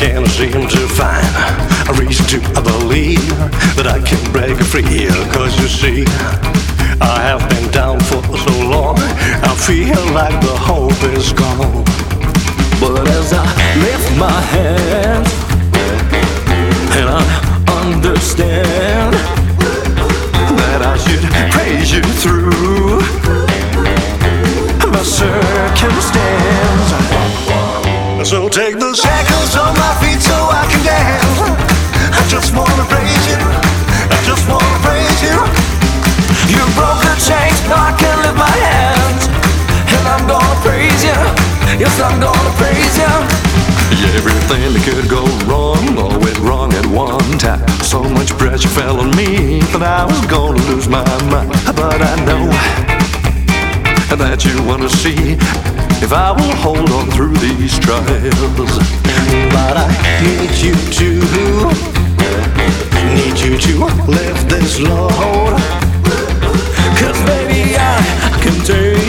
can't seem to find a reason to believe that I can break free. Cause you see, I have been down for so long, I feel like the hope is gone. But as I lift my hands and I understand that I should praise you through my circumstance, so take the shackles off my feet so I can dance. I just wanna praise you, I just wanna praise you. You broke the chains, now I can lift my hands, and I'm gonna praise you, yes I'm gonna praise you. Everything that could go wrong all went wrong at one time. So much pressure fell on me that I was gonna lose my mind. But I know that you wanna see if I will hold on through these trials. But I need you to lift this load. Cause baby I can't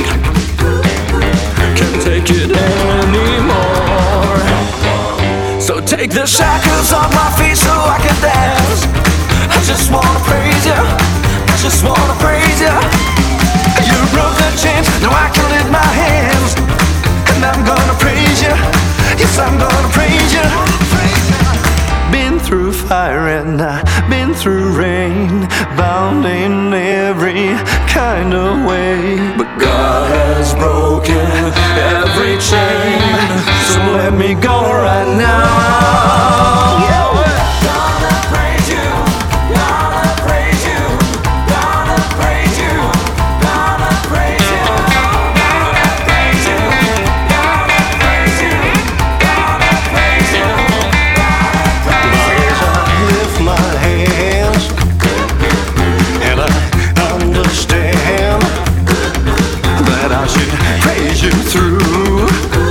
take it anymore. So take the shackles off my feet so I can dance. I just wanna praise you, I just wanna praise you. You broke the chains, now I can lift my hands, and I'm gonna praise you, yes I'm gonna praise you. Been through fire and I've been through rain, bound in every kind of way. But God has broken every chain, so let me go right now. Gonna praise you, gonna praise you, gonna praise you, gonna praise you, gonna praise you, gonna praise you, gonna praise you, gonna praise you. I lift my hands and I understand that I should praise you through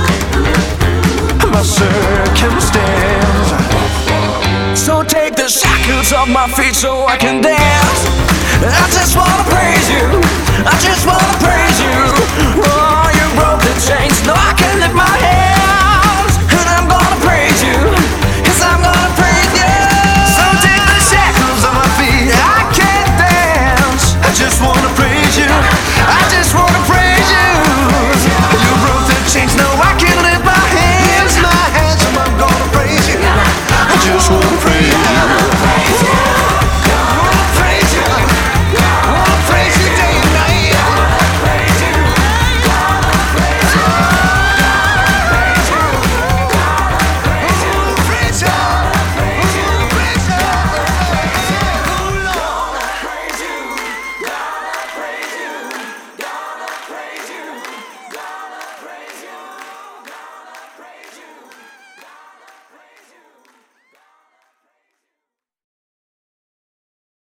my circumstance. So take the shackles off my feet so I can dance. I just wanna praise you, I just wanna praise you. Oh, you broke the chains, now I can lift my hands.